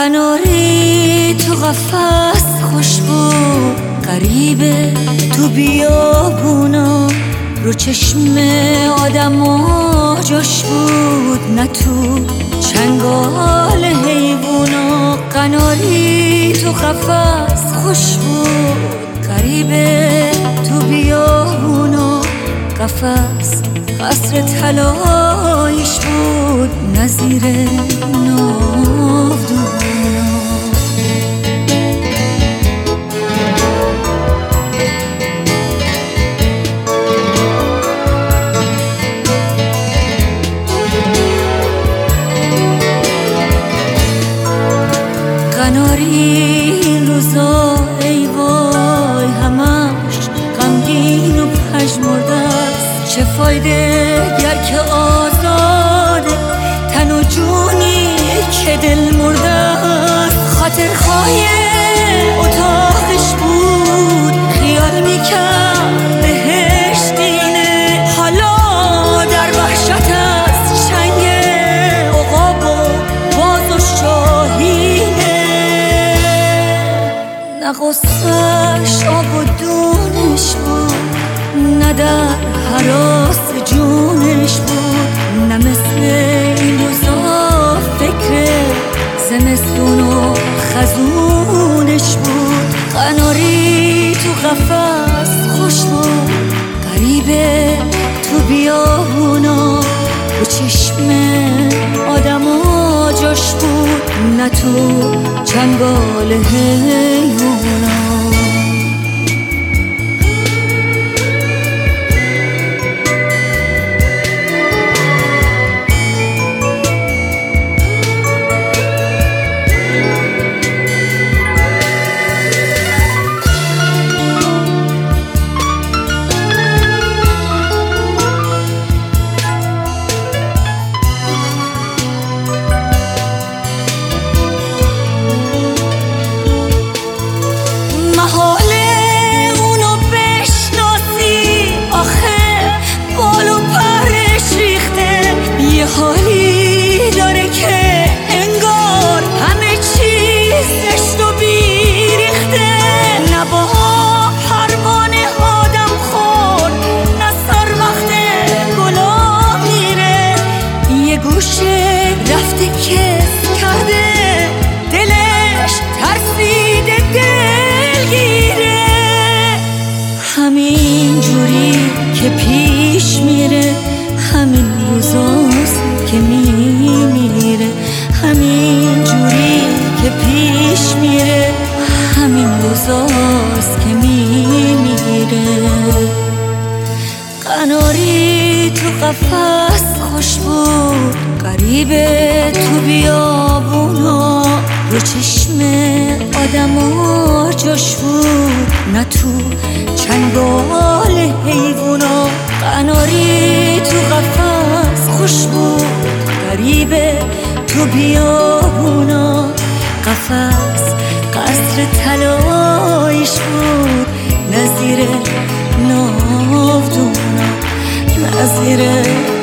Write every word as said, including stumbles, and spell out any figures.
قناری تو قفس خوش بود، غریبه تو بیابونا، رو چشم آدما جاش بود، نه تو چنگال حیوونا. قناری تو قفس خوش بود، غریبه تو بیابونا، قفس قصر طلاییش بود، نظیر ناودونا. قناری این روزا ای وای همش غمگین و پژمرده است، چه فایده گر که آزاده تن و جونی که دل مرده است. خاطر خواهی اتاقش بود، خیال میکرد بهشت اینه، حالا در وحشت است چنگ عقاب و باز و شاهینه. نه غصه‌ش آب و دونش بود، نه در هراس جونش بود، نه مثل این روزا فکر زمستون و خزونش بود. قناری تو قفس خوش بود، غریبه تو بیابونا، رو چشم آدما جاش بود، نه تو چنگال حیوونا. حالی داره که انگار همه چیز زشت و بیریخته، نه با پروانه آدم خور، نه سر وقت گلا میره، یه گوشه رفته کس کرده، دلش ترسیده دلگیره. همین جوری که پیش میره، همین روزاست که میمیره، همین جوری که پیش میره، همین روزاست که میمیره. قناری تو قفس خوش بود، غریبه تو بیابونا، رو چشم آدما جاش بود، نه تو چنگال حیوونا. قناری تو قفس خوش بود، غریبه تو بیابونا، قفس قصر طلاییش بود، نظیر ناودونا، نظیر